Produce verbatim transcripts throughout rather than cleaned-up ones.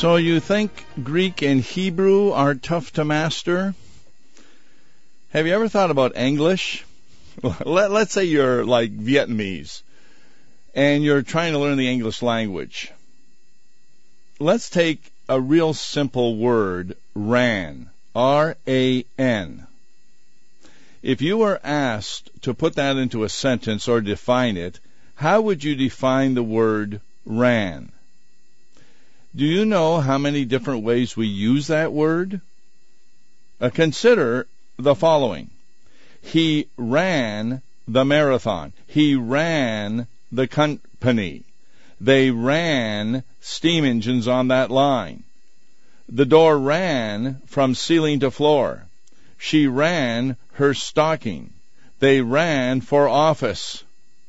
So you think Greek and Hebrew are tough to master? Have you ever thought about English? Let, let's say you're like Vietnamese and you're trying to learn the English language. Let's take a real simple word, ran, R A N. If you were asked to put that into a sentence or define it, how would you define the word ran? Do you know how many different ways we use that word? Uh, consider the following. He ran the marathon. He ran the company. They ran steam engines on that line. The door ran from ceiling to floor. She ran her stocking. They ran for office.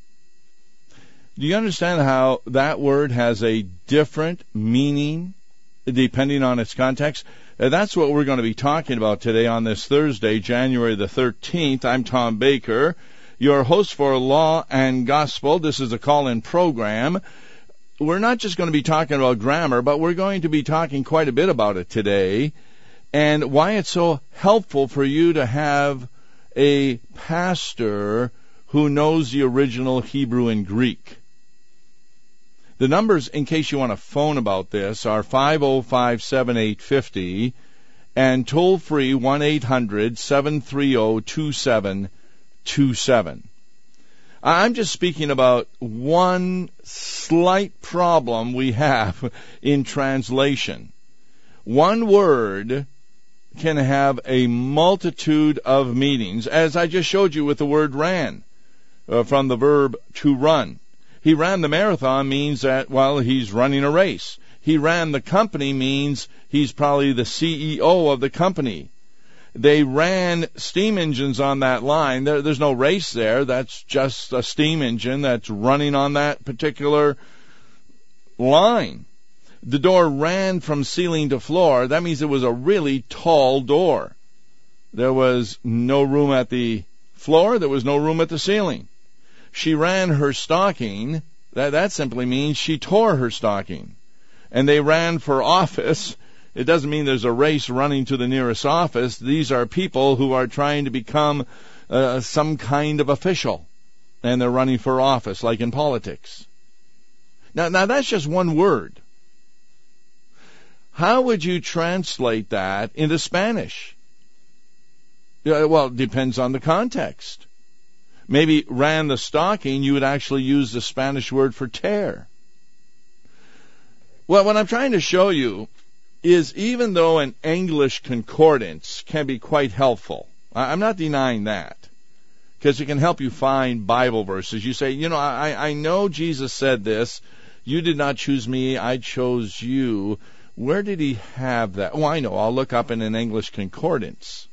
Do you understand how that word has a different meaning depending on its context? Uh, that's what we're going to be talking about today on this Thursday, January the thirteenth. I'm Tom Baker, your host for Law and Gospel. This is a call-in program. We're not just going to be talking about grammar, but we're going to be talking quite a bit about it today and why it's so helpful for you to have a pastor who knows the original Hebrew and Greek. The numbers, in case you want to phone about this, are five oh five, seven eight five oh and toll-free one eight hundred, seven three zero, two seven two seven. I'm just speaking about one slight problem we have in translation. One word can have a multitude of meanings, as I just showed you with the word ran, uh, from the verb to run. He ran the marathon means that, well, he's running a race. He ran the company means he's probably the C E O of the company. They ran steam engines on that line. There, there's no race there. That's just a steam engine that's running on that particular line. The door ran from ceiling to floor. That means it was a really tall door. There was no room at the floor. There was no room at the ceiling. She ran her stocking. That, that simply means she tore her stocking. And they ran for office. It doesn't mean there's a race running to the nearest office. These are people who are trying to become uh, some kind of official. And they're running for office, like in politics. Now, now that's just one word. How would you translate that into Spanish? Yeah, well, it depends on the context. Maybe ran the stocking, you would actually use the Spanish word for tear. Well, what I'm trying to show you is even though an English concordance can be quite helpful, I'm not denying that, because it can help you find Bible verses. You say, you know, I, I know Jesus said this. You did not choose me, I chose you. Where did he have that? Oh, I know, I'll look up in an English concordance.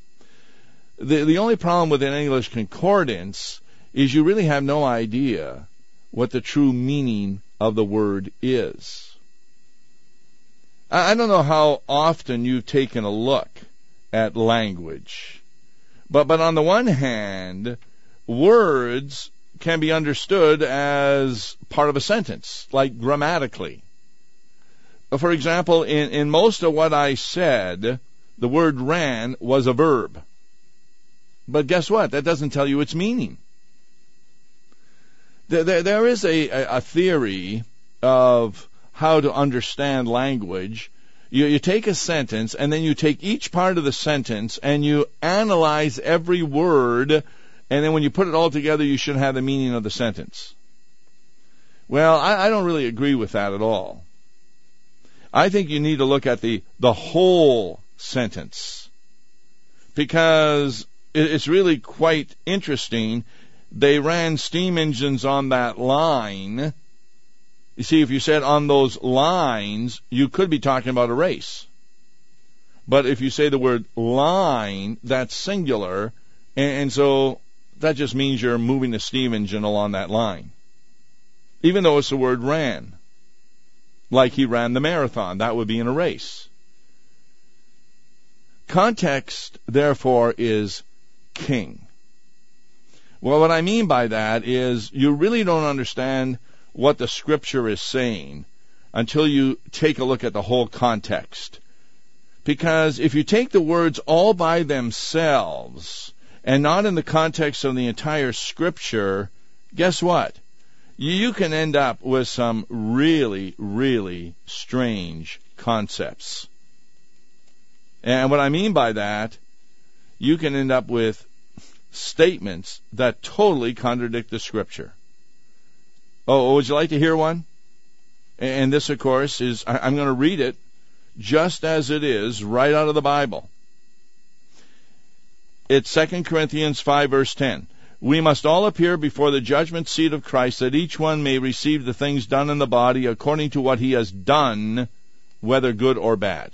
The, the only problem with an English concordance is you really have no idea what the true meaning of the word is. I, I don't know how often you've taken a look at language. But, but on the one hand, words can be understood as part of a sentence, like grammatically. For example, in, in most of what I said, the word ran was a verb. But guess what? That doesn't tell you its meaning. There, there, there is a, a theory of how to understand language. You, you take a sentence, and then you take each part of the sentence, and you analyze every word, and then when you put it all together, you should have the meaning of the sentence. Well, I, I don't really agree with that at all. I think you need to look at the, the whole sentence, because it's really quite interesting. They ran steam engines on that line. You see, if you said on those lines, you could be talking about a race. But if you say the word line, that's singular, and, and so that just means you're moving the steam engine along that line. Even though it's the word ran. Like he ran the marathon, that would be in a race. Context, therefore, is king. Well, what I mean by that is you really don't understand what the Scripture is saying until you take a look at the whole context. Because if you take the words all by themselves and not in the context of the entire Scripture, guess what? You can end up with some really, really strange concepts. And what I mean by that, you can end up with statements that totally contradict the Scripture. Oh, would you like to hear one? And this, of course, is, I'm going to read it just as it is, right out of the Bible. It's Second Corinthians five, verse ten. We must all appear before the judgment seat of Christ, that each one may receive the things done in the body according to what he has done, whether good or bad.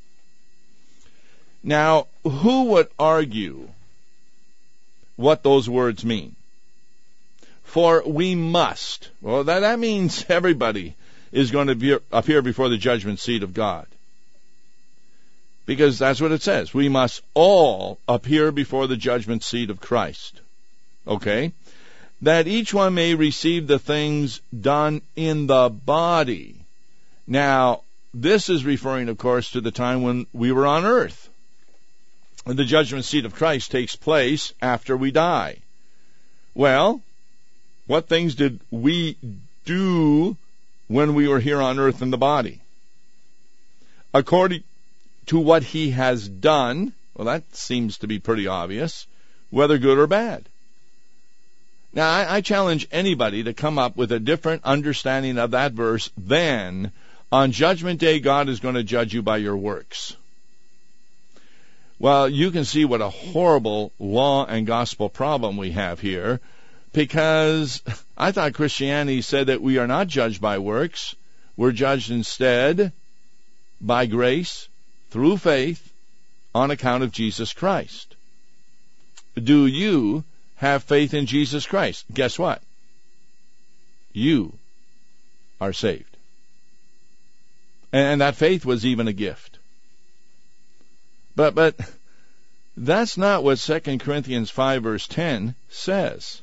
Now, who would argue what those words mean? For we must. Well, that, that means everybody is going to be, appear before the judgment seat of God. Because that's what it says. We must all appear before the judgment seat of Christ. Okay? That each one may receive the things done in the body. Now, this is referring, of course, to the time when we were on earth. The judgment seat of Christ takes place after we die. Well, what things did we do when we were here on earth in the body? According to what he has done, well, that seems to be pretty obvious, whether good or bad. Now, I, I challenge anybody to come up with a different understanding of that verse than on Judgment Day, God is going to judge you by your works. Well, you can see what a horrible law and gospel problem we have here, because I thought Christianity said that we are not judged by works. We're judged instead by grace, through faith, on account of Jesus Christ. Do you have faith in Jesus Christ? Guess what? You are saved. And that faith was even a gift. But but that's not what Second Corinthians five verse ten says.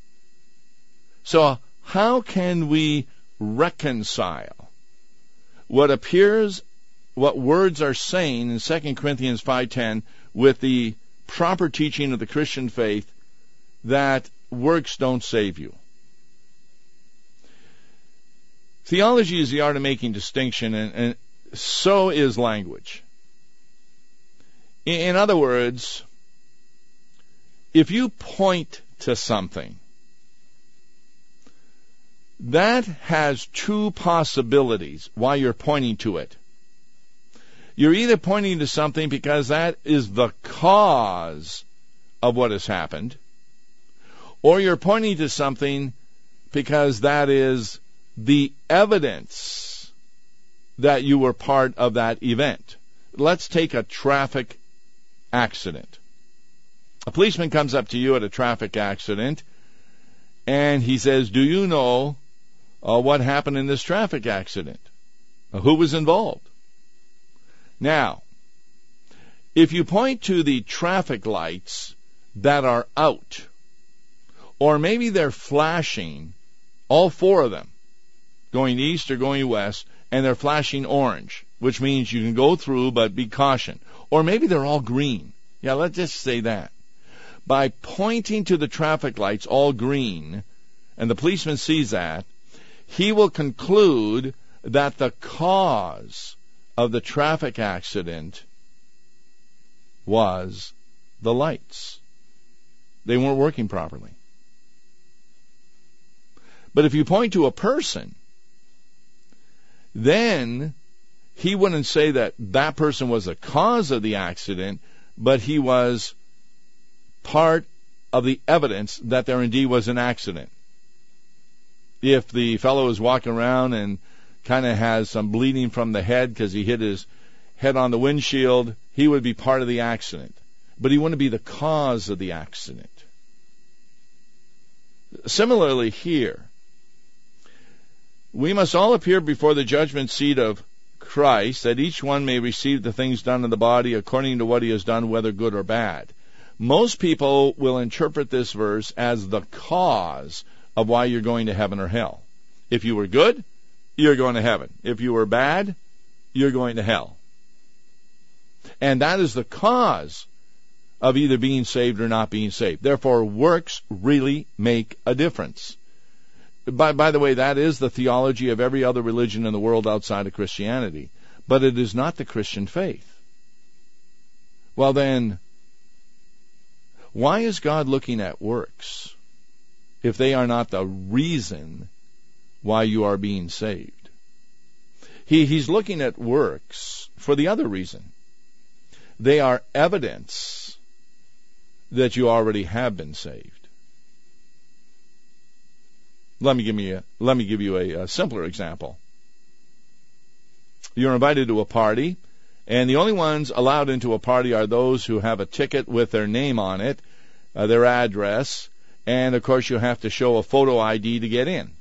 So how can we reconcile what appears, what words are saying in Second Corinthians five ten with the proper teaching of the Christian faith that works don't save you? Theology is the art of making distinction, and, and so is language. In other words, if you point to something, that has two possibilities why you're pointing to it. You're either pointing to something because that is the cause of what has happened, or you're pointing to something because that is the evidence that you were part of that event. Let's take a traffic accident. A policeman comes up to you at a traffic accident, and he says, do you know uh, what happened in this traffic accident? Uh, who was involved? Now, if you point to the traffic lights that are out, or maybe they're flashing, all four of them, going east or going west, and they're flashing orange, which means you can go through, but be caution. Or maybe they're all green. Yeah, let's just say that. By pointing to the traffic lights all green, and the policeman sees that, he will conclude that the cause of the traffic accident was the lights. They weren't working properly. But if you point to a person, then he wouldn't say that that person was the cause of the accident, but he was part of the evidence that there indeed was an accident. If the fellow is walking around and kind of has some bleeding from the head because he hit his head on the windshield, he would be part of the accident. But he wouldn't be the cause of the accident. Similarly here, we must all appear before the judgment seat of Christ, that each one may receive the things done in the body according to what he has done, whether good or bad. Most people will interpret this verse as the cause of why you're going to heaven or hell. If you were good, you're going to heaven. If you were bad, you're going to hell. And that is the cause of either being saved or not being saved. Therefore, works really make a difference. By, by the way, that is the theology of every other religion in the world outside of Christianity. But it is not the Christian faith. Well then, why is God looking at works if they are not the reason why you are being saved? He, he's looking at works for the other reason. They are evidence that you already have been saved. Let me give me a, let me give you a, a simpler example. You're invited to a party, and the only ones allowed into a party are those who have a ticket with their name on it, uh, their address, and of course you have to show a photo I D to get in.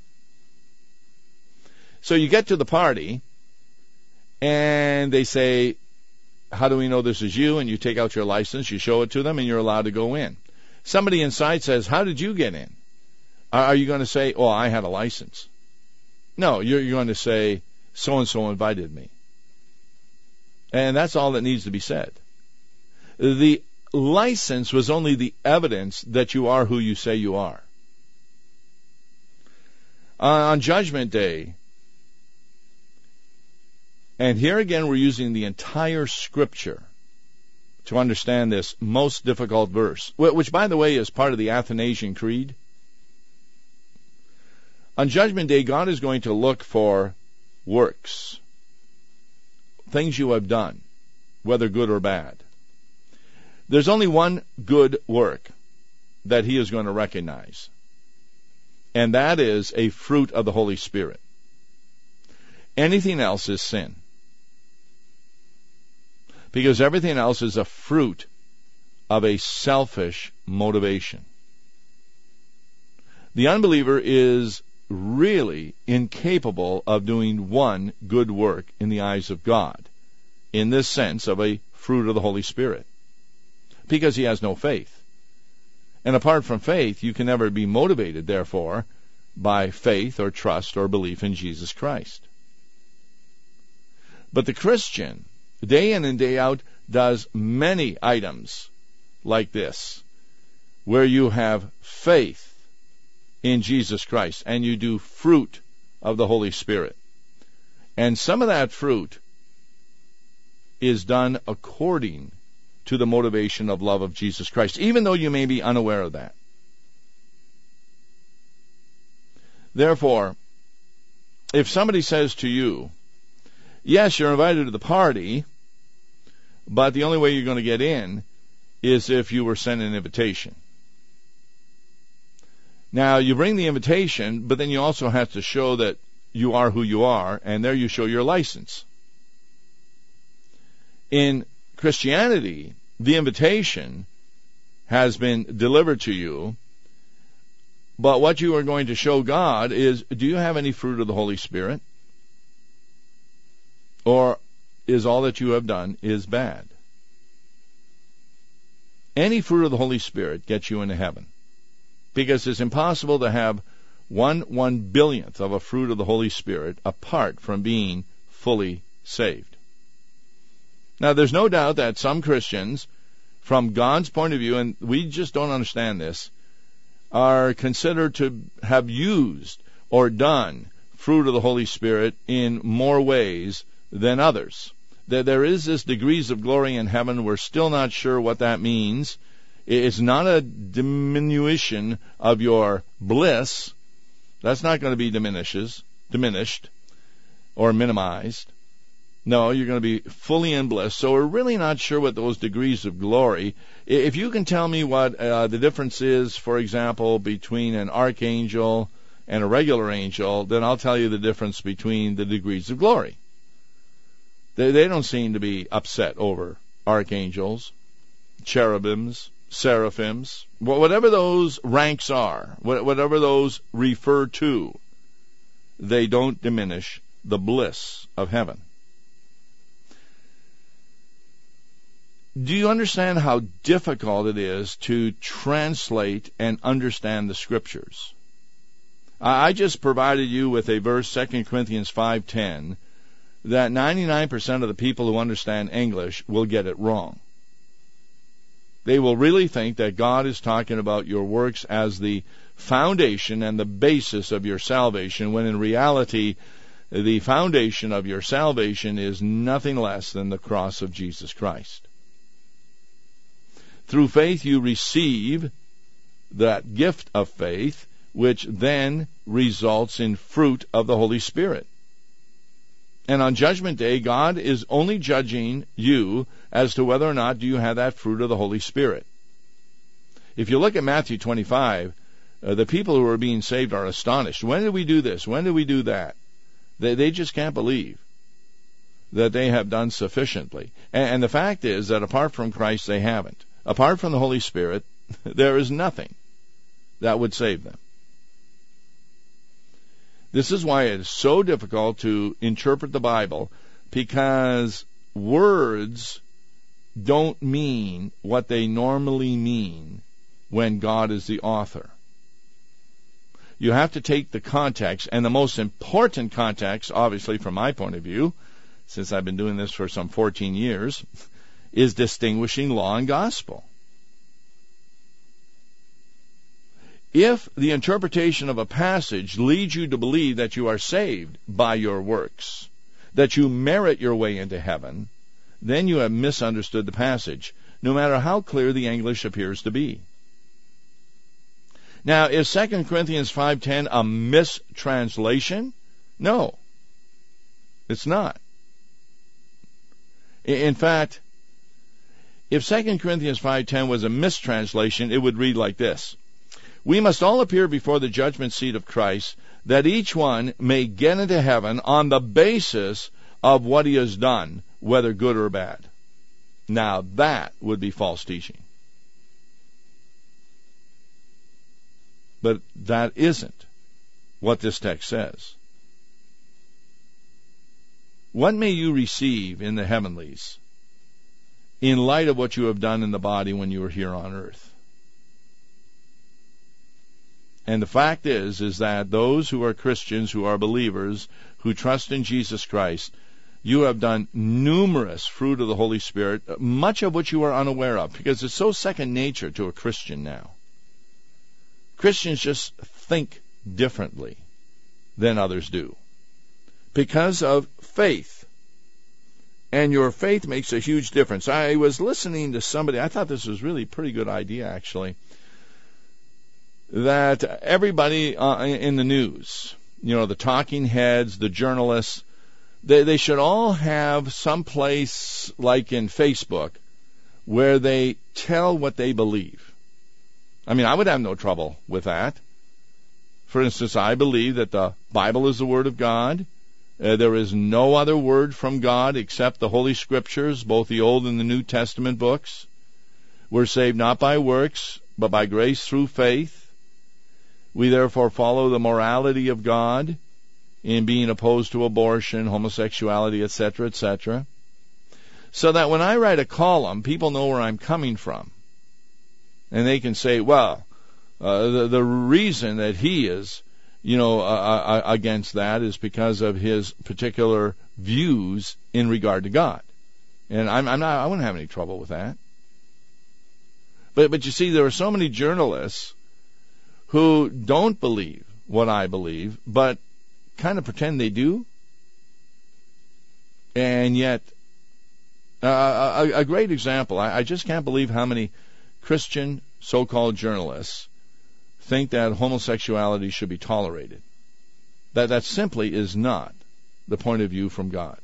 So you get to the party, and they say, how do we know this is you? And you take out your license, you show it to them, and you're allowed to go in. Somebody inside says, how did you get in? Are you going to say, oh, I had a license? No, you're, you're going to say, so-and-so invited me. And that's all that needs to be said. The license was only the evidence that you are who you say you are. Uh, on Judgment Day, and here again we're using the entire Scripture to understand this most difficult verse, which, by the way, is part of the Athanasian Creed. On Judgment Day, God is going to look for works, things you have done, whether good or bad. There's only one good work that He is going to recognize, and that is a fruit of the Holy Spirit. Anything else is sin, because everything else is a fruit of a selfish motivation. The unbeliever is really incapable of doing one good work in the eyes of God, in this sense of a fruit of the Holy Spirit, because he has no faith. And apart from faith, you can never be motivated, therefore, by faith or trust or belief in Jesus Christ. But the Christian, day in and day out, does many items like this, where you have faith in Jesus Christ, and you do fruit of the Holy Spirit. And some of that fruit is done according to the motivation of love of Jesus Christ, even though you may be unaware of that. Therefore, if somebody says to you, yes, you're invited to the party, but the only way you're going to get in is if you were sent an invitation. Now, you bring the invitation, but then you also have to show that you are who you are, and there you show your license. In Christianity, the invitation has been delivered to you, but what you are going to show God is, do you have any fruit of the Holy Spirit? Or is all that you have done is bad? Any fruit of the Holy Spirit gets you into heaven, because it's impossible to have one one billionth of a fruit of the Holy Spirit apart from being fully saved. Now, there's no doubt that some Christians, from God's point of view, and we just don't understand this, are considered to have used or done fruit of the Holy Spirit in more ways than others. That there is this degrees of glory in heaven. We're still not sure what that means. It's not a diminution of your bliss. That's not going to be diminishes, diminished or minimized. No, you're going to be fully in bliss. So we're really not sure what those degrees of glory. If you can tell me what uh, the difference is, for example, between an archangel and a regular angel, then I'll tell you the difference between the degrees of glory. They, they don't seem to be upset over archangels, cherubims, seraphims, whatever those ranks are, whatever those refer to, they don't diminish the bliss of heaven. Do you understand how difficult it is to translate and understand the Scriptures? I just provided you with a verse, Second Corinthians five ten, that ninety-nine percent of the people who understand English will get it wrong. They will really think that God is talking about your works as the foundation and the basis of your salvation, when in reality, the foundation of your salvation is nothing less than the cross of Jesus Christ. Through faith you receive that gift of faith, which then results in fruit of the Holy Spirit. And on Judgment Day, God is only judging you as to whether or not do you have that fruit of the Holy Spirit. If you look at Matthew twenty-five, uh, the people who are being saved are astonished. When did we do this? When did we do that? They, they just can't believe that they have done sufficiently. And, and the fact is that apart from Christ, they haven't. Apart from the Holy Spirit, there is nothing that would save them. This is why it is so difficult to interpret the Bible, because words don't mean what they normally mean when God is the author. You have to take the context, and the most important context, obviously from my point of view, since I've been doing this for some fourteen years, is distinguishing law and gospel. If the interpretation of a passage leads you to believe that you are saved by your works, that you merit your way into heaven, then you have misunderstood the passage, no matter how clear the English appears to be. Now, is Second Corinthians five ten a mistranslation? No, it's not. In fact, if Second Corinthians five ten was a mistranslation, it would read like this: we must all appear before the judgment seat of Christ, that each one may get into heaven on the basis of what he has done, whether good or bad. Now that would be false teaching. But that isn't what this text says. What may you receive in the heavenlies in light of what you have done in the body when you were here on earth? And the fact is, is that those who are Christians, who are believers, who trust in Jesus Christ, you have done numerous fruit of the Holy Spirit, much of which you are unaware of, because it's so second nature to a Christian now. Christians just think differently than others do because of faith. And your faith makes a huge difference. I was listening to somebody, I thought this was really a pretty good idea, actually, that everybody uh, in the news, you know, the talking heads, the journalists, they, they should all have some place like in Facebook where they tell what they believe. I mean, I would have no trouble with that. For instance, I believe that the Bible is the Word of God. Uh, there is no other word from God except the Holy Scriptures, both the Old and the New Testament books. We're saved not by works, but by grace through faith. We therefore follow the morality of God in being opposed to abortion, homosexuality, et cetera, et cetera. So that when I write a column, people know where I'm coming from. And they can say, well, uh, the, the reason that he is, you know, uh, uh, against that is because of his particular views in regard to God. And I'm, I'm not, I wouldn't have any trouble with that. But, but you see, there are so many journalists who don't believe what I believe, but kind of pretend they do. And yet, uh, a, a great example, I, I just can't believe how many Christian so-called journalists think that homosexuality should be tolerated. That that simply is not the point of view from God.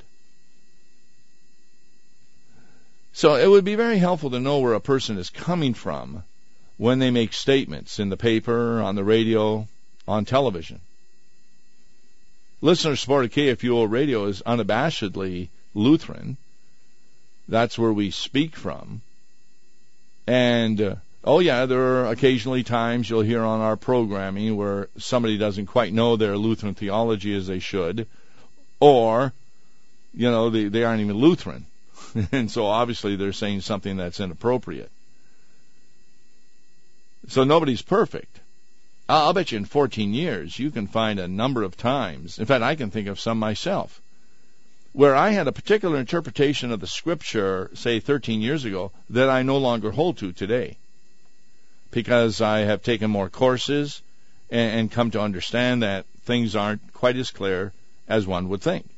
So it would be very helpful to know where a person is coming from when they make statements in the paper, on the radio, on television. Listener supported K F U O radio is unabashedly Lutheran. That's where we speak from. And, uh, oh yeah, there are occasionally times you'll hear on our programming where somebody doesn't quite know their Lutheran theology as they should, or, you know, they, they aren't even Lutheran. And so obviously they're saying something that's inappropriate. So nobody's perfect. I'll bet you in fourteen years you can find a number of times, in fact I can think of some myself, where I had a particular interpretation of the Scripture, say thirteen years ago, that I no longer hold to today, because I have taken more courses and, and come to understand that things aren't quite as clear as one would think.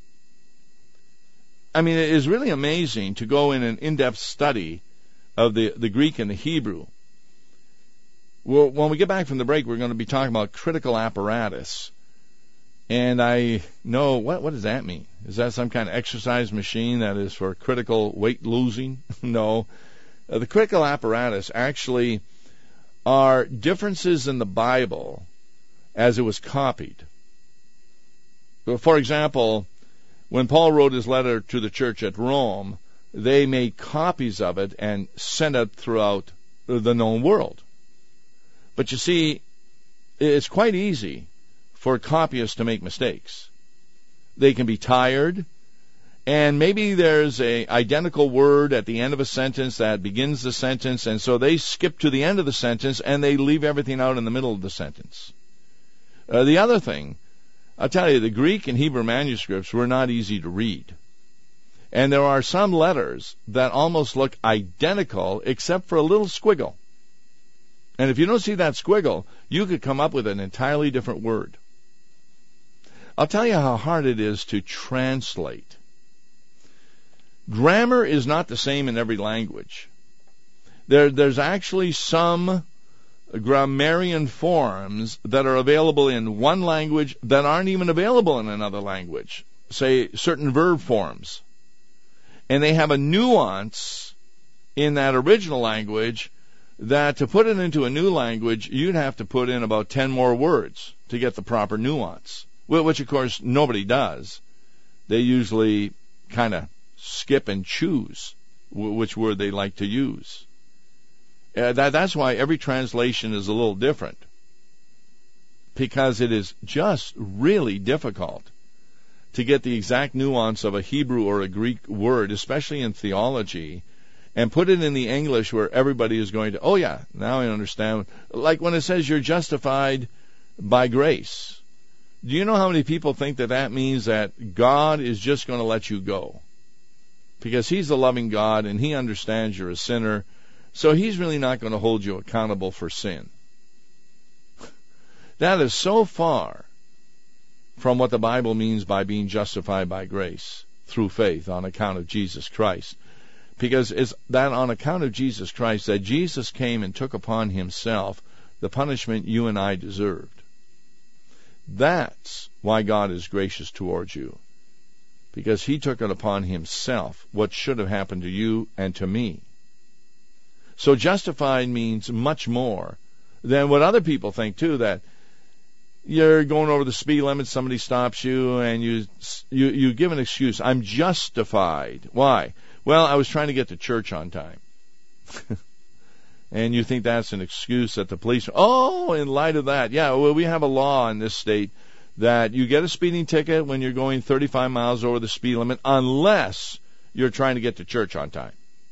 I mean, it is really amazing to go in an in-depth study of the, the Greek and the Hebrew. Well, when we get back from the break, we're going to be talking about critical apparatus. And I know, what what does that mean? Is that some kind of exercise machine that is for critical weight losing? No. Uh, the critical apparatus actually are differences in the Bible as it was copied. For example, when Paul wrote his letter to the church at Rome, they made copies of it and sent it throughout the known world. But you see, it's quite easy for copyists to make mistakes. They can be tired, and maybe there's a identical word at the end of a sentence that begins the sentence, and so they skip to the end of the sentence and they leave everything out in the middle of the sentence. Uh, the other thing, I'll tell you, the Greek and Hebrew manuscripts were not easy to read. And there are some letters that almost look identical except for a little squiggle. And if you don't see that squiggle, you could come up with an entirely different word. I'll tell you how hard it is to translate. Grammar is not the same in every language. There, there's actually some grammarian forms that are available in one language that aren't even available in another language. Say, certain verb forms. And they have a nuance in that original language that to put it into a new language, you'd have to put in about ten more words to get the proper nuance, which, of course, nobody does. They usually kind of skip and choose which word they like to use. Uh, that, that's why every translation is a little different, because it is just really difficult to get the exact nuance of a Hebrew or a Greek word, especially in theology, and put it in the English where everybody is going to, oh yeah, now I understand. Like when it says you're justified by grace. Do you know how many people think that that means that God is just going to let you go? Because He's the loving God and He understands you're a sinner, so He's really not going to hold you accountable for sin. That is so far from what the Bible means by being justified by grace through faith on account of Jesus Christ. Because it's that on account of Jesus Christ that Jesus came and took upon Himself the punishment you and I deserved. That's why God is gracious towards you. Because He took it upon Himself what should have happened to you and to me. So justified means much more than what other people think too, that you're going over the speed limit, somebody stops you, and you you you give an excuse. I'm justified. Why? Well, I was trying to get to church on time. And you think that's an excuse that the police, oh, in light of that, yeah, well, we have a law in this state that you get a speeding ticket when you're going thirty-five miles over the speed limit unless you're trying to get to church on time.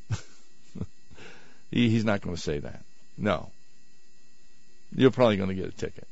he, he's not going to say that. No. You're probably going to get a ticket.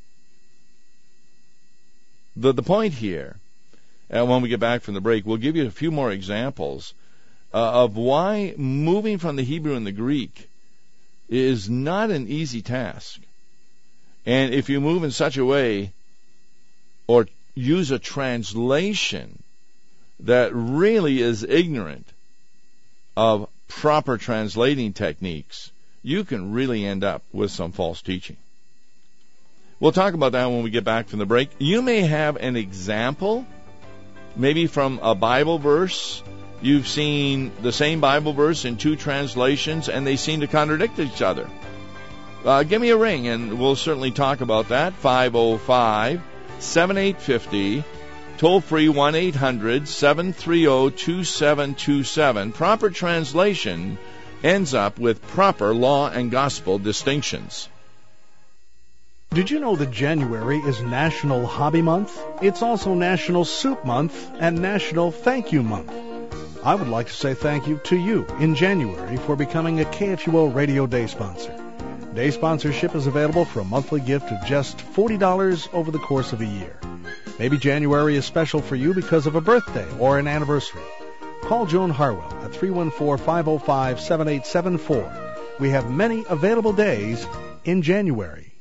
The, the point here, and when we get back from the break, we'll give you a few more examples uh, of why moving from the Hebrew and the Greek is not an easy task. And if you move in such a way or use a translation that really is ignorant of proper translating techniques, you can really end up with some false teaching. We'll talk about that when we get back from the break. You may have an example, maybe from a Bible verse. You've seen the same Bible verse in two translations, and they seem to contradict each other. Uh, give me a ring, and we'll certainly talk about that. five oh five, seven eight five oh, toll free one eight hundred, seven three zero, two seven two seven. Proper translation ends up with proper law and gospel distinctions. Did you know that January is National Hobby Month? It's also National Soup Month and National Thank You Month. I would like to say thank you to you in January for becoming a K F U O Radio Day sponsor. Day sponsorship is available for a monthly gift of just forty dollars over the course of a year. Maybe January is special for you because of a birthday or an anniversary. Call Joan Harwell at three one four, five oh five, seven eight seven four. We have many available days in January.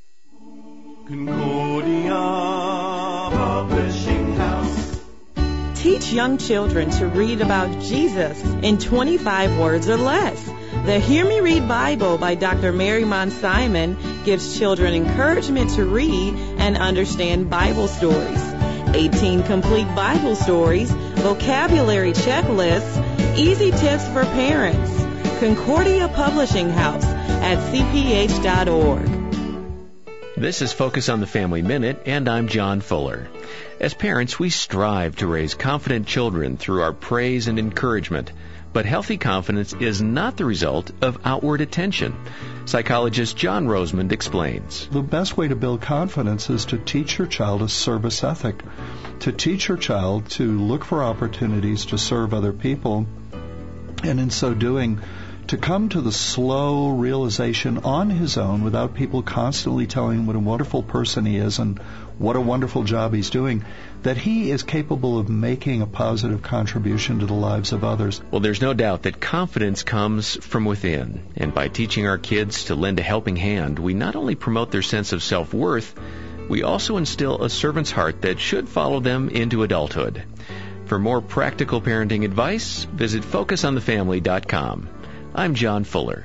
Concordia Publishing House. Teach young children to read about Jesus in twenty-five words or less. The Hear Me Read Bible by Doctor Mary Mon-Simon gives children encouragement to read and understand Bible stories. eighteen complete Bible stories, vocabulary checklists, easy tips for parents. Concordia Publishing House at c p h dot org. This is Focus on the Family Minute, and I'm John Fuller. As parents, we strive to raise confident children through our praise and encouragement. But healthy confidence is not the result of outward attention. Psychologist John Rosemond explains. The best way to build confidence is to teach your child a service ethic, to teach your child to look for opportunities to serve other people, and in so doing, to come to the slow realization on his own without people constantly telling him what a wonderful person he is and what a wonderful job he's doing, that he is capable of making a positive contribution to the lives of others. Well, there's no doubt that confidence comes from within. And by teaching our kids to lend a helping hand, we not only promote their sense of self-worth, we also instill a servant's heart that should follow them into adulthood. For more practical parenting advice, visit focus on the family dot com. I'm John Fuller.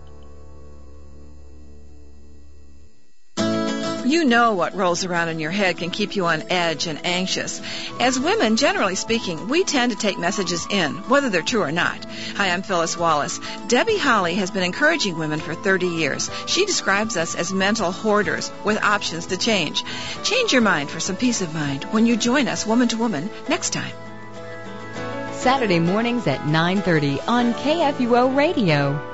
You know what rolls around in your head can keep you on edge and anxious. As women, generally speaking, we tend to take messages in, whether they're true or not. Hi, I'm Phyllis Wallace. Debbie Holly has been encouraging women for thirty years. She describes us as mental hoarders with options to change. Change your mind for some peace of mind when you join us, Woman to Woman, next time. Saturday mornings at nine thirty on K F U O Radio.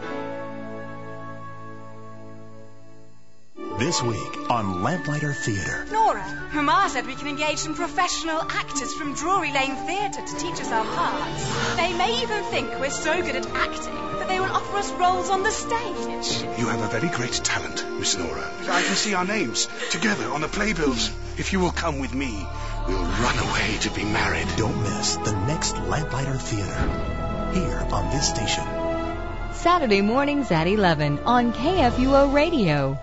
This week on Lamplighter Theatre. Nora, her ma said we can engage some professional actors from Drury Lane Theatre to teach us our parts. They may even think we're so good at acting that they will offer us roles on the stage. You have a very great talent, Miss Nora. I can see our names together on the playbills. If you will come with me, we'll run away to be married. Don't miss the next Lamplighter Theatre here on this station. Saturday mornings at eleven on K F U O Radio.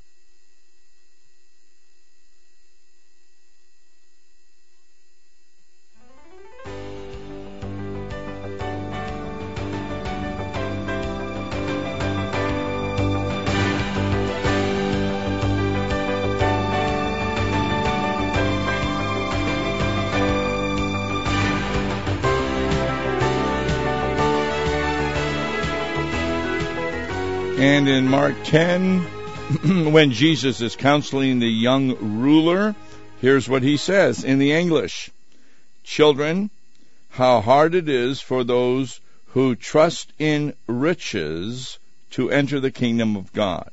And in Mark ten, when Jesus is counseling the young ruler, here's what he says in the English. Children, how hard it is for those who trust in riches to enter the kingdom of God.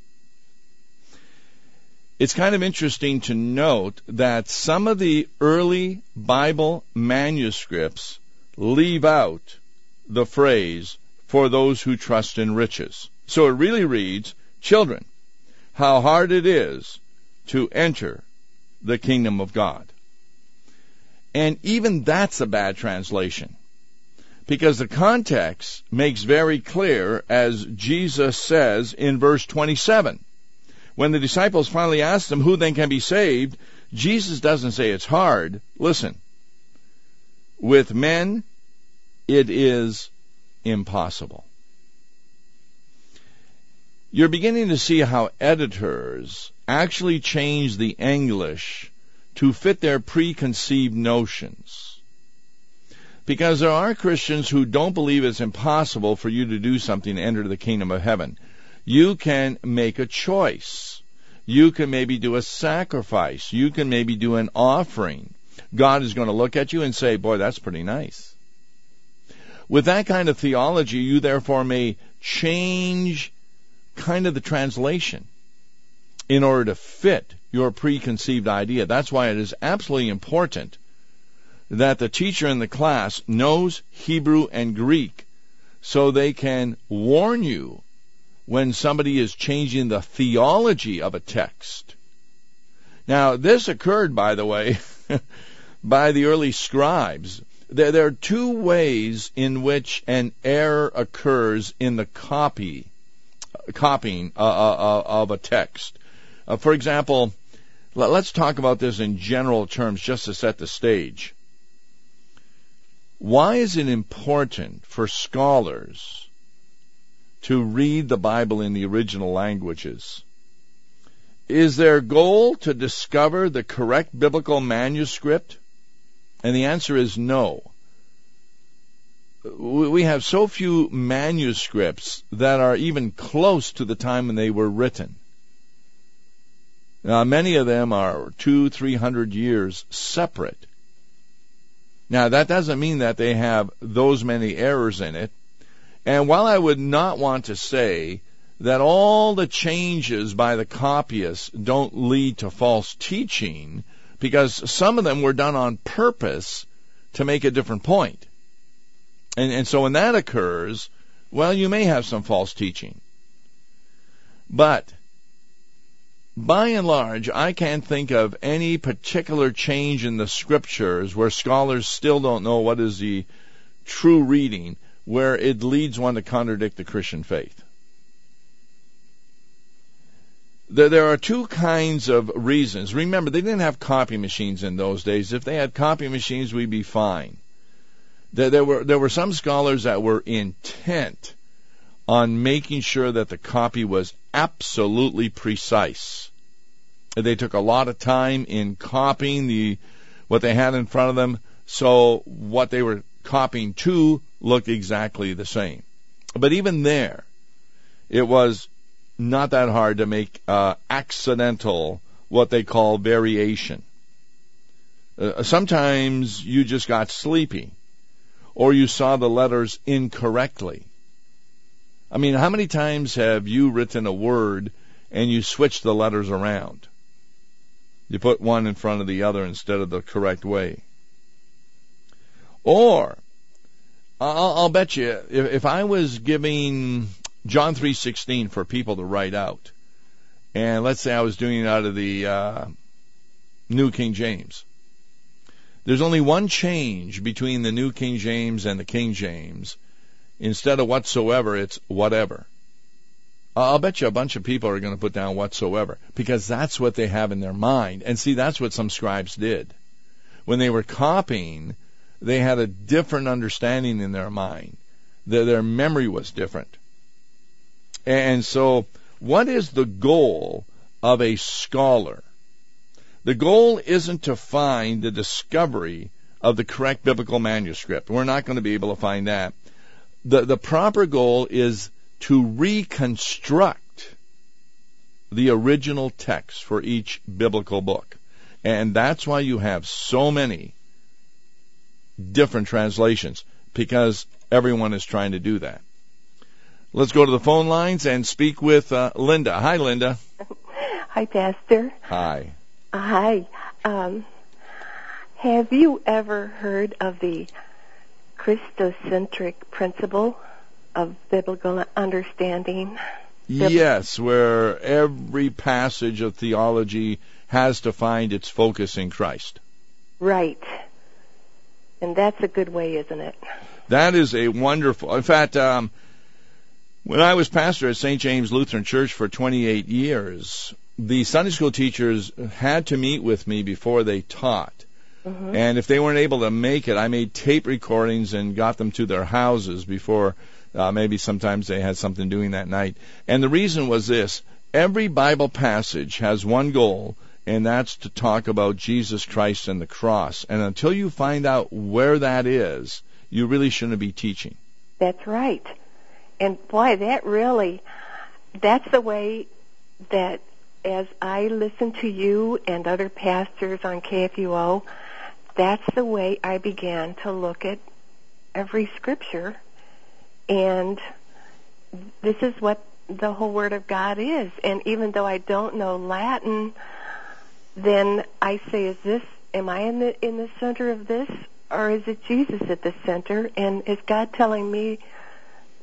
It's kind of interesting to note that some of the early Bible manuscripts leave out the phrase, for those who trust in riches. So it really reads, children, how hard it is to enter the kingdom of God. And even that's a bad translation, because the context makes very clear, as Jesus says in verse twenty-seven. When the disciples finally asked him who then can be saved, Jesus doesn't say it's hard. Listen, with men it is impossible. You're beginning to see how editors actually change the English to fit their preconceived notions. Because there are Christians who don't believe it's impossible for you to do something to enter the kingdom of heaven. You can make a choice. You can maybe do a sacrifice. You can maybe do an offering. God is going to look at you and say, boy, that's pretty nice. With that kind of theology, you therefore may change kind of the translation in order to fit your preconceived idea. That's why it is absolutely important that the teacher in the class knows Hebrew and Greek so they can warn you when somebody is changing the theology of a text. Now, this occurred, by the way, by the early scribes. There, there are two ways in which an error occurs in the copy, copying uh, uh, of a text. Uh, for example, let's talk about this in general terms just to set the stage. Why is it important for scholars to read the Bible in the original languages? Is their goal to discover the correct biblical manuscript? And the answer is no. We have so few manuscripts that are even close to the time when they were written. Now, many of them are two, three hundred years separate. Now, that doesn't mean that they have those many errors in it. And while I would not want to say that all the changes by the copyists don't lead to false teaching, because some of them were done on purpose to make a different point. And, and so when that occurs, well, you may have some false teaching. But by and large, I can't think of any particular change in the scriptures where scholars still don't know what is the true reading, where it leads one to contradict the Christian faith. There, there are two kinds of reasons. Remember, they didn't have copy machines in those days. If they had copy machines, we'd be fine. There, there were there were some scholars that were intent on making sure that the copy was absolutely precise. They took a lot of time in copying the what they had in front of them, so what they were copying to looked exactly the same. But even there, it was not that hard to make uh, accidental, what they call variation. Uh, sometimes you just got sleepy, or you saw the letters incorrectly. I mean, how many times have you written a word and you switched the letters around? You put one in front of the other instead of the correct way. Or, I'll, I'll bet you, if, if I was giving John three sixteen for people to write out, and let's say I was doing it out of the uh, New King James, there's only one change between the New King James and the King James. Instead of whatsoever, it's whatever. I'll bet you a bunch of people are going to put down whatsoever, because that's what they have in their mind. And see, that's what some scribes did. When they were copying, they had a different understanding in their mind. Their, their memory was different. And so, what is the goal of a scholar? The goal isn't to find the discovery of the correct biblical manuscript. We're not going to be able to find that. The, the proper goal is to reconstruct the original text for each biblical book. And that's why you have so many different translations, because everyone is trying to do that. Let's go to the phone lines and speak with uh, Linda. Hi, Linda. Hi, Pastor. Hi. Hi. Um, have you ever heard of the Christocentric principle of biblical understanding? Yes, where every passage of theology has to find its focus in Christ. Right. And that's a good way, isn't it? That is a wonderful... In fact, um, when I was pastor at Saint James Lutheran Church for twenty-eight years, the Sunday school teachers had to meet with me before they taught. Mm-hmm. And if they weren't able to make it, I made tape recordings and got them to their houses before uh, maybe sometimes they had something doing that night. And the reason was this: every Bible passage has one goal, and that's to talk about Jesus Christ and the cross. And until you find out where that is, you really shouldn't be teaching. That's right. And boy, that really, that's the way that as I listen to you and other pastors on K F U O, that's the way I began to look at every scripture. And this is what the whole Word of God is. And even though I don't know Latin, then I say, is this, am I in the in the center of this, or is it Jesus at the center? And is God telling me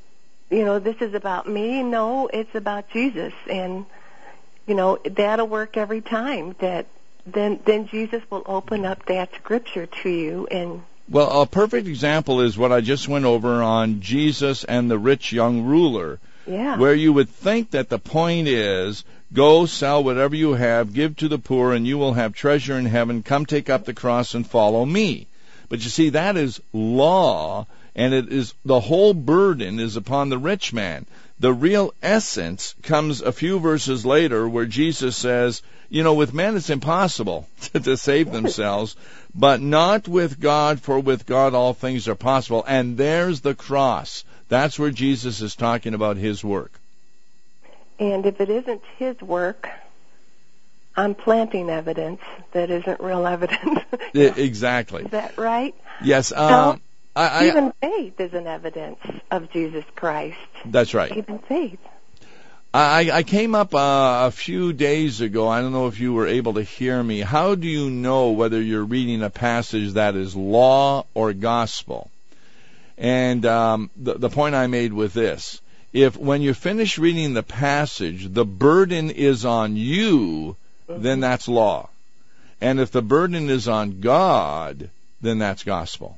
you know, this is about me. No, it's about Jesus. And, you know, that'll work every time. That then, then Jesus will open up that scripture to you. And well, a perfect example is what I just went over on Jesus and the rich young ruler. Yeah. Where you would think that the point is, go sell whatever you have, give to the poor, and you will have treasure in heaven. Come take up the cross and follow me. But you see, that is law, and it is the whole burden is upon the rich man. The real essence comes a few verses later where Jesus says, you know, with men it's impossible to save themselves, but not with God, for with God all things are possible. And there's the cross. That's where Jesus is talking about his work. And if it isn't his work, I'm planting evidence that isn't real evidence. Yeah, exactly. Is that right? Yes. Um, so, I, I, even faith is an evidence of Jesus Christ. That's right. Even faith. I, I came up uh, a few days ago. I don't know if you were able to hear me. How do you know whether you're reading a passage that is law or gospel? And um, the, the point I made with this, if when you finish reading the passage, the burden is on you, mm-hmm. then that's law. And if the burden is on God, then that's gospel.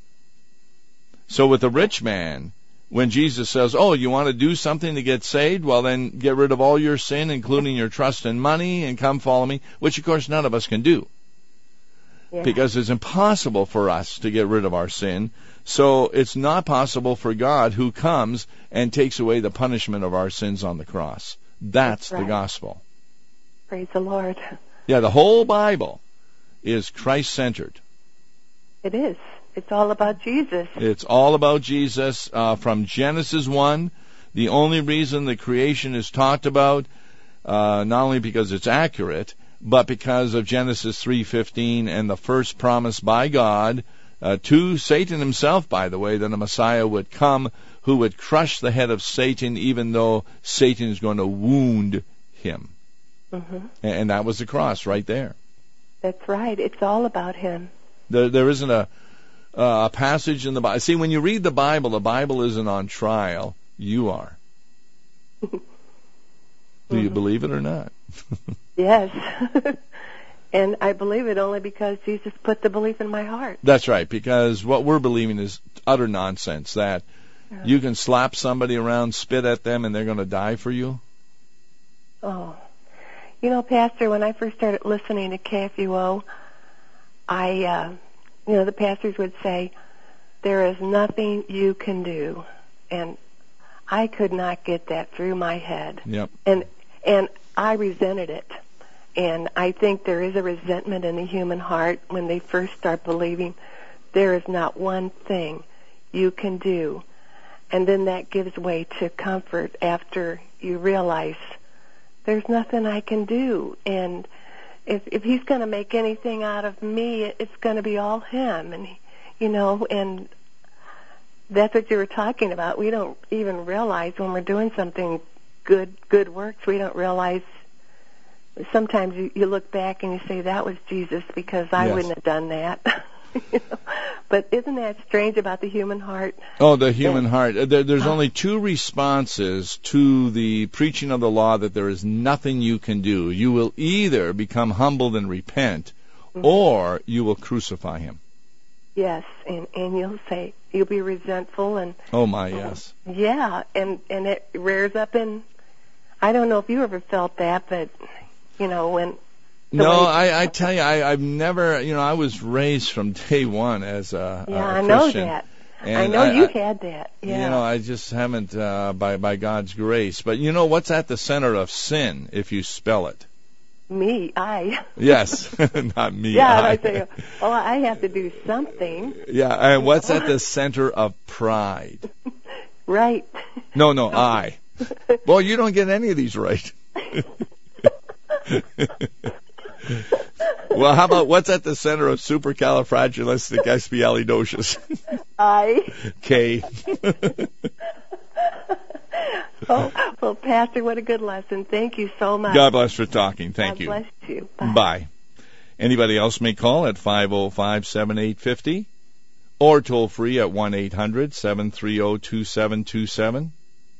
So with the rich man, when Jesus says, oh, you want to do something to get saved? Well, then get rid of all your sin, including your trust in money, and come follow me, which, of course, none of us can do. Yeah. Because it's impossible for us to get rid of our sin. So it's not possible for God, who comes and takes away the punishment of our sins on the cross. That's, That's right. The gospel. Praise the Lord. Yeah, the whole Bible is Christ-centered. It is. It's all about Jesus. It's all about Jesus. Uh, from Genesis one, the only reason the creation is talked about, uh, not only because it's accurate, but because of Genesis three fifteen and the first promise by God uh, to Satan himself, by the way, that a Messiah would come who would crush the head of Satan, even though Satan is going to wound him. Mm-hmm. And that was the cross right there. That's right. It's all about him. There, there isn't a Uh, a passage in the Bible. See, when you read the Bible, the Bible isn't on trial. You are. Do mm-hmm. you believe it or not? Yes. And I believe it only because Jesus put the belief in my heart. That's right, because what we're believing is utter nonsense, that yeah. you can slap somebody around, spit at them, and they're going to die for you. Oh. You know, Pastor, when I first started listening to K F U O, I... Uh, You know, the pastors would say, there is nothing you can do. And I could not get that through my head. Yep. And and I resented it. And I think there is a resentment in the human heart when they first start believing there is not one thing you can do. And then that gives way to comfort after you realize there's nothing I can do. And If if he's going to make anything out of me, it's going to be all him, and you know, and that's what you were talking about. We don't even realize when we're doing something good, good works. We don't realize. Sometimes you, you look back and you say that was Jesus because I yes. wouldn't have done that. You know? But isn't that strange about the human heart? Oh, the human heart. There, there's only two responses to the preaching of the law, that there is nothing you can do. You will either become humbled and repent, mm-hmm. or you will crucify him. Yes, and, and you'll say, you'll be resentful. and Oh, my, yes. Uh, yeah, and, and it rears up in, I don't know if you ever felt that, but, you know, when... No, I, I tell you, I, I've never, you know, I was raised from day one as a, yeah, a I know Christian. that. And I know I, you I, had that. Yeah. You know, I just haven't, uh, by, by God's grace. But you know what's at the center of sin, if you spell it? Me, I. Yes, not me, yeah, I. I say, oh, I have to do something. Yeah, and what's at the center of pride? Right. No, no, I. Well, you don't get any of these right. Well, how about what's at the center of supercalifragilisticexpialidocious? I. K. Oh, well, Pastor, what a good lesson. Thank you so much. God bless for talking. Thank God you. God bless you. Bye. Bye. Anybody else may call at five oh five, seven eight five oh or toll free at one eight hundred, seven three zero, two seven two seven.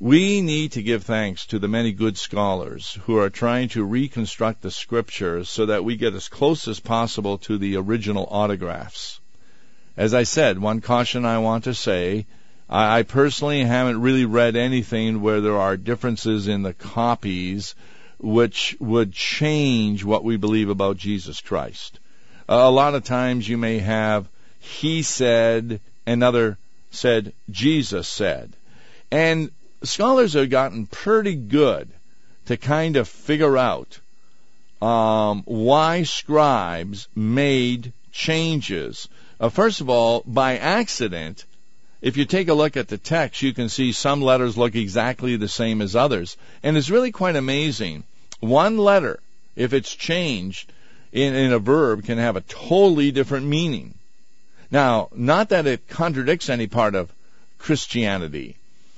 We need to give thanks to the many good scholars who are trying to reconstruct the Scriptures so that we get as close as possible to the original autographs. As I said, one caution I want to say, I personally haven't really read anything where there are differences in the copies which would change what we believe about Jesus Christ. A lot of times you may have he said, another said Jesus said. And scholars have gotten pretty good to kind of figure out um, why scribes made changes. Uh, first of all, by accident, if you take a look at the text, you can see some letters look exactly the same as others. And it's really quite amazing. One letter, if it's changed in, in a verb, can have a totally different meaning. Now, not that it contradicts any part of Christianity.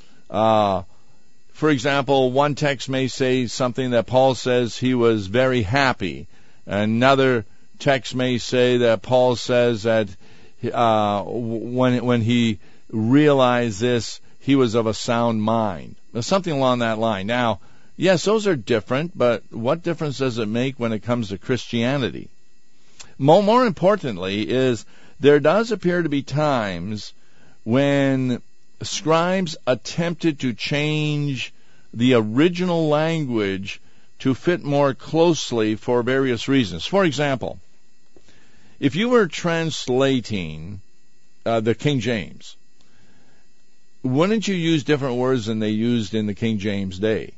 Uh, for example, one text may say something that Paul says he was very happy. Another text may say that Paul says that uh, when when he realized this, he was of a sound mind. Something along that line. Now, yes, those are different, but what difference does it make when it comes to Christianity? More, more importantly is there does appear to be times when scribes attempted to change the original language to fit more closely for various reasons. For example, if you were translating uh, the King James, wouldn't you use different words than they used in the King James day?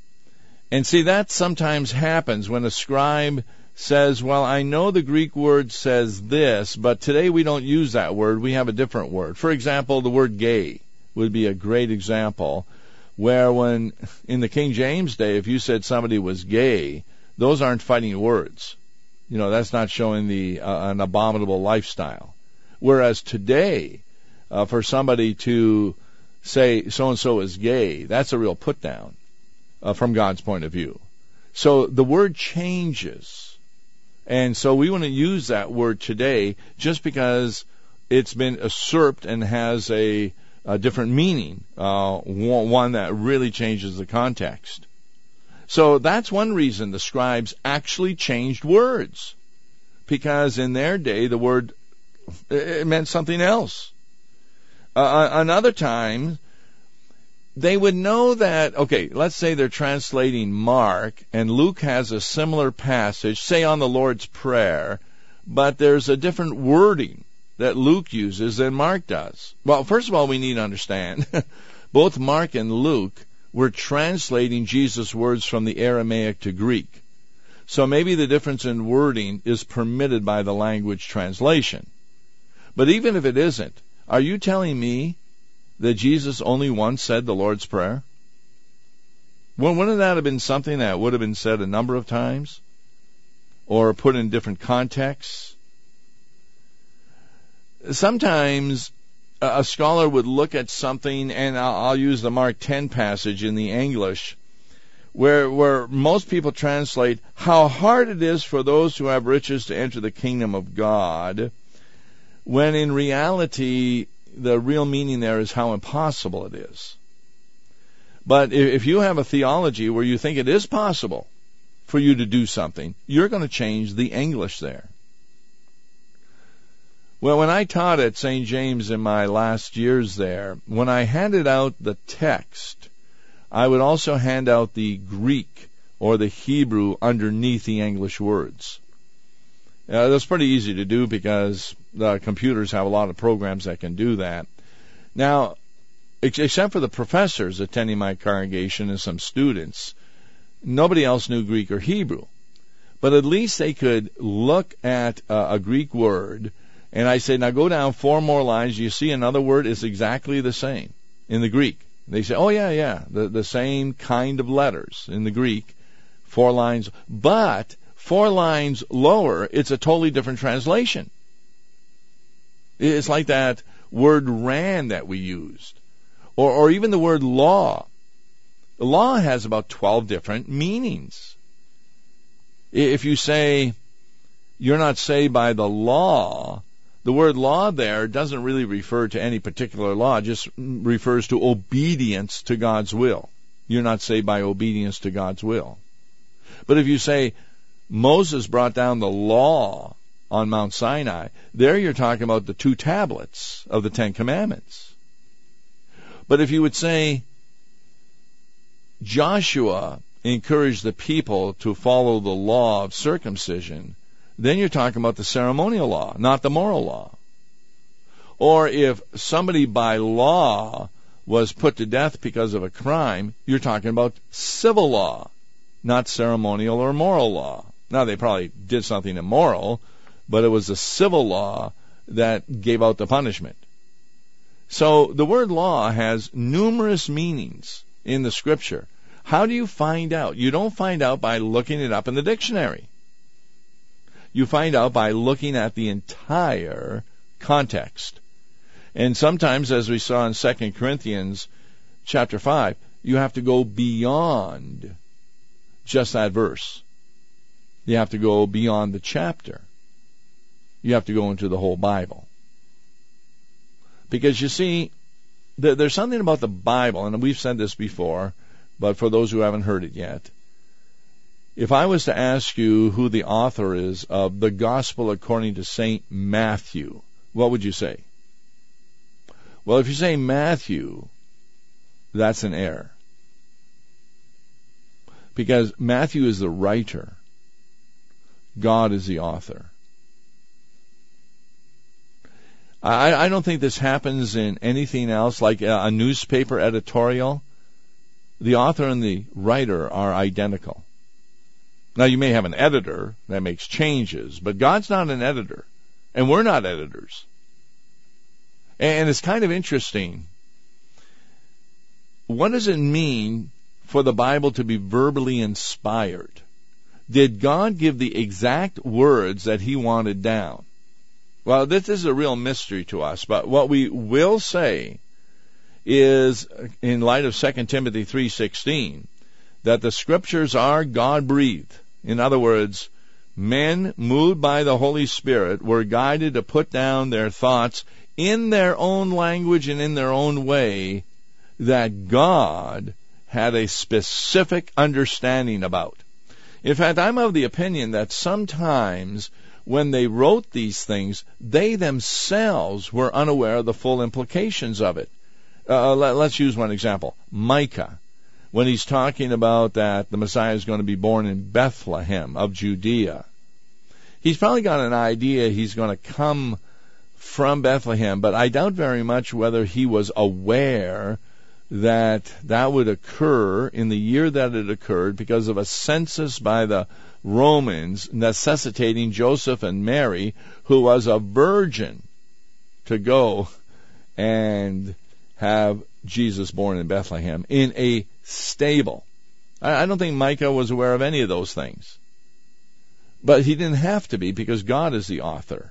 And see, that sometimes happens when a scribe says, well, I know the Greek word says this, but today we don't use that word. We have a different word. For example, the word gay would be a great example, where when in the King James day, if you said somebody was gay, those aren't fighting words. You know, that's not showing the uh, an abominable lifestyle. Whereas today, uh, for somebody to say so-and-so is gay, that's a real put-down uh, from God's point of view. So the word changes. And so we wouldn't use that word today just because it's been usurped and has a, a different meaning, uh, one that really changes the context. So that's one reason the scribes actually changed words, because in their day the word it meant something else. Uh, another time, they would know that, okay, let's say they're translating Mark, and Luke has a similar passage, say on the Lord's Prayer, but there's a different wording that Luke uses than Mark does. Well, first of all, we need to understand, both Mark and Luke were translating Jesus' words from the Aramaic to Greek. So maybe the difference in wording is permitted by the language translation. But even if it isn't, are you telling me that Jesus only once said the Lord's Prayer? Well, wouldn't that have been something that would have been said a number of times? Or put in different contexts? Sometimes a scholar would look at something, and I'll, I'll use the Mark ten passage in the English, where, where most people translate, how hard it is for those who have riches to enter the kingdom of God, when in reality, the real meaning there is how impossible it is. But if you have a theology where you think it is possible for you to do something, you're going to change the English there. Well, when I taught at Saint James in my last years there, when I handed out the text, I would also hand out the Greek or the Hebrew underneath the English words. Uh, that's pretty easy to do because the computers have a lot of programs that can do that. Now, ex- except for the professors attending my congregation and some students, nobody else knew Greek or Hebrew. But at least they could look at uh, a Greek word, and I say, now go down four more lines. You see another word is exactly the same in the Greek. They say, oh, yeah, yeah, the, the same kind of letters in the Greek, four lines. But four lines lower, it's a totally different translation. It's like that word ran that we used. Or, or even the word law. The law has about twelve different meanings. If you say, you're not saved by the law, The word law there doesn't really refer to any particular law, it just refers to obedience to God's will. You're not saved by obedience to God's will. But if you say Moses brought down the law on Mount Sinai, there you're talking about the two tablets of the Ten Commandments. But if you would say Joshua encouraged the people to follow the law of circumcision, then you're talking about the ceremonial law, not the moral law. Or if somebody by law was put to death because of a crime, you're talking about civil law, not ceremonial or moral law. Now, they probably did something immoral, but it was the civil law that gave out the punishment. So the word law has numerous meanings in the Scripture. How do you find out? You don't find out by looking it up in the dictionary. You find out by looking at the entire context. And sometimes, as we saw in Second Corinthians chapter five, you have to go beyond just that verse. You have to go beyond the chapter. You have to go into the whole Bible. Because you see, there's something about the Bible, and we've said this before, but for those who haven't heard it yet, if I was to ask you who the author is of the Gospel according to Saint Matthew, what would you say? Well, if you say Matthew, that's an error. Because Matthew is the writer. God is the author. I, I don't think this happens in anything else, like a, a newspaper editorial. The author and the writer are identical. Now, you may have an editor that makes changes, but God's not an editor, and we're not editors. And it's kind of interesting. What does it mean for the Bible to be verbally inspired? Did God give the exact words that He wanted down? Well, this is a real mystery to us, but what we will say is, in light of Second Timothy three sixteen, that the Scriptures are God-breathed. In other words, men moved by the Holy Spirit were guided to put down their thoughts in their own language and in their own way that God had a specific understanding about. In fact, I'm of the opinion that sometimes when they wrote these things, they themselves were unaware of the full implications of it. Uh, let, let's use one example. Micah, when he's talking about that the Messiah is going to be born in Bethlehem of Judea, he's probably got an idea he's going to come from Bethlehem, but I doubt very much whether he was aware that that would occur in the year that it occurred because of a census by the Romans necessitating Joseph and Mary, who was a virgin, to go and have Jesus born in Bethlehem in a stable. I don't think Micah was aware of any of those things. But he didn't have to be, because God is the author.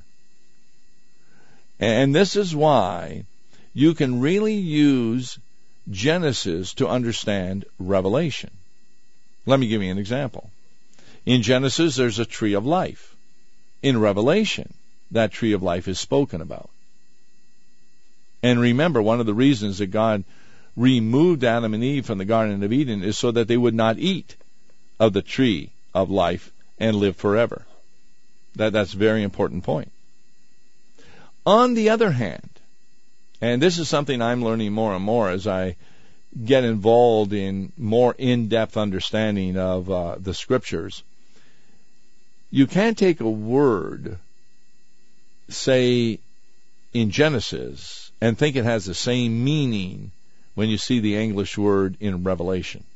And this is why you can really use Genesis to understand Revelation. Let me give you an example. In Genesis, there's a tree of life. In Revelation, that tree of life is spoken about. And remember, one of the reasons that God removed Adam and Eve from the Garden of Eden is so that they would not eat of the tree of life and live forever. That, that's a very important point. On the other hand, and this is something I'm learning more and more as I get involved in more in-depth understanding of uh, the Scriptures, you can't take a word, say, in Genesis, and think it has the same meaning when you see the English word in Revelation.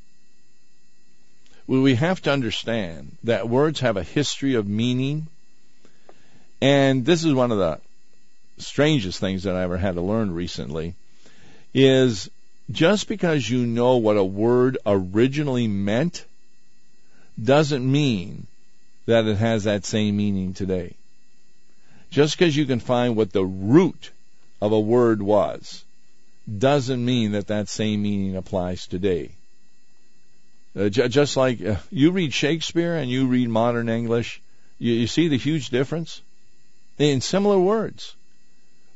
We have to understand that words have a history of meaning, and this is one of the strangest things that I ever had to learn recently, is just because you know what a word originally meant doesn't mean that it has that same meaning today. Just because you can find what the root of a word was doesn't mean that that same meaning applies today. Uh, j- just like uh, you read Shakespeare and you read modern English, you, you see the huge difference in similar words.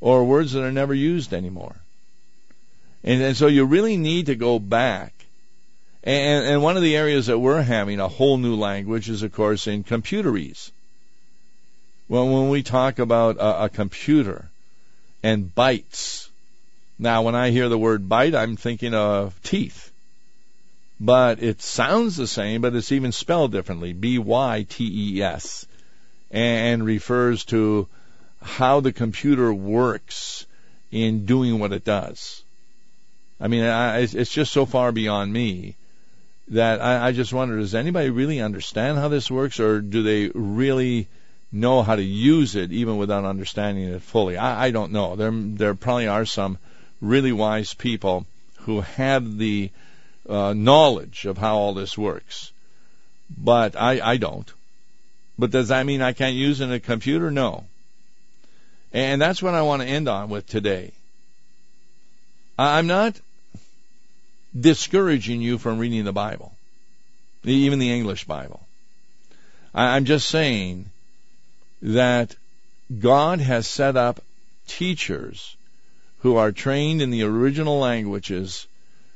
or words that are never used anymore. And, and so you really need to go back. And, and one of the areas that we're having a whole new language is, of course, in computerese. Well, when we talk about a, a computer and bytes, now when I hear the word byte, I'm thinking of teeth. But it sounds the same, but it's even spelled differently, B Y T E S, and refers to how the computer works in doing what it does. I mean, I, it's just so far beyond me that I, I just wonder, does anybody really understand how this works, or do they really know how to use it even without understanding it fully? I, I don't know. There, there probably are some really wise people who have the uh, knowledge of how all this works, but I, I don't. But does that mean I can't use it in a computer? No. And that's what I want to end on with today. I'm not discouraging you from reading the Bible, even the English Bible. I'm just saying that God has set up teachers who are trained in the original languages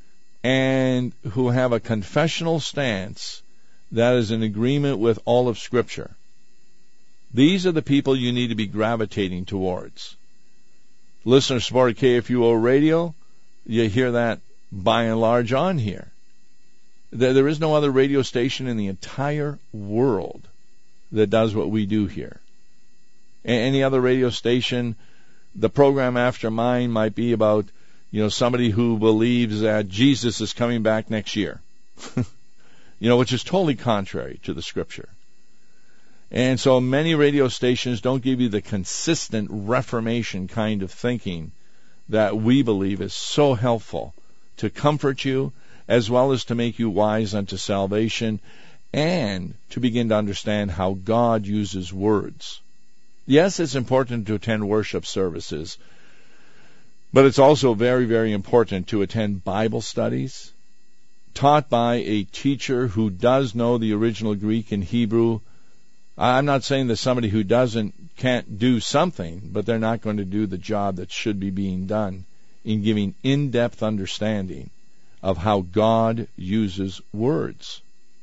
and who have a confessional stance that is in agreement with all of Scripture. These are the people you need to be gravitating towards. Listener supported K F U O radio, you hear that by and large on here. There is no other radio station in the entire world that does what we do here. Any other radio station, the program after mine might be about, you know, somebody who believes that Jesus is coming back next year. You know, which is totally contrary to the Scripture. And so many radio stations don't give you the consistent Reformation kind of thinking that we believe is so helpful to comfort you, as well as to make you wise unto salvation, and to begin to understand how God uses words. Yes, it's important to attend worship services, but it's also very, very important to attend Bible studies taught by a teacher who does know the original Greek and Hebrew. I'm not saying that somebody who doesn't can't do something, but they're not going to do the job that should be being done in giving in-depth understanding of how God uses words.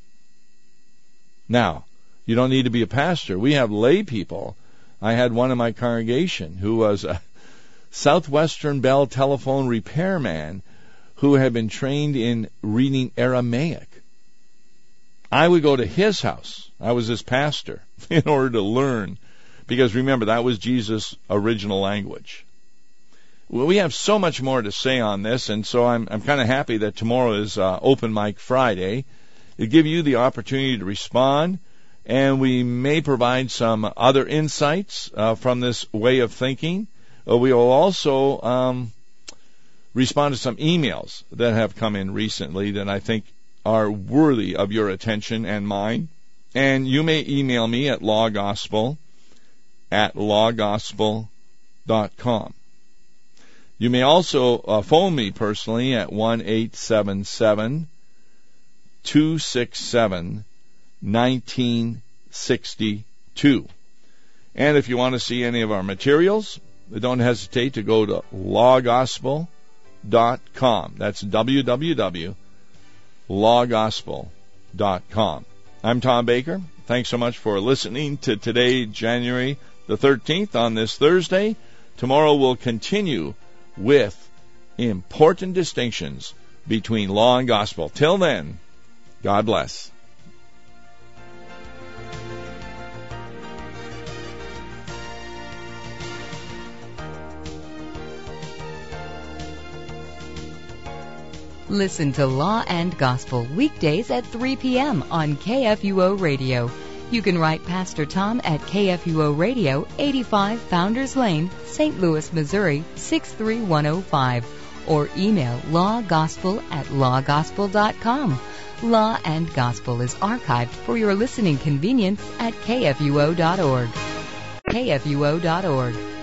Now, you don't need to be a pastor. We have lay people. I had one in my congregation who was a Southwestern Bell telephone repairman who had been trained in reading Aramaic. I would go to his house. I was his pastor in order to learn, because remember, that was Jesus' original language. Well, we have so much more to say on this, and so I'm I'm kind of happy that tomorrow is uh, Open Mic Friday. It'll give you the opportunity to respond, and we may provide some other insights uh, from this way of thinking. Uh, we will also um, respond to some emails that have come in recently that I think are worthy of your attention and mine. And you may email me at lawgospel at lawgospel dot com. You may also uh, phone me personally at one eight seven seven, two six seven, one nine six two. And if you want to see any of our materials, don't hesitate to go to law gospel dot com. That's w w w dot law gospel dot com. I'm Tom Baker. Thanks so much for listening to today, January the thirteenth, on this Thursday. Tomorrow we'll continue with important distinctions between law and gospel. Till then, God bless. Listen to Law and Gospel weekdays at three p.m. on K F U O Radio. You can write Pastor Tom at K F U O Radio, eighty-five Founders Lane, Saint Louis, Missouri, six three one oh five, or email lawgospel at lawgospel dot com. Law and Gospel is archived for your listening convenience at K F U O dot org. K F U O dot org.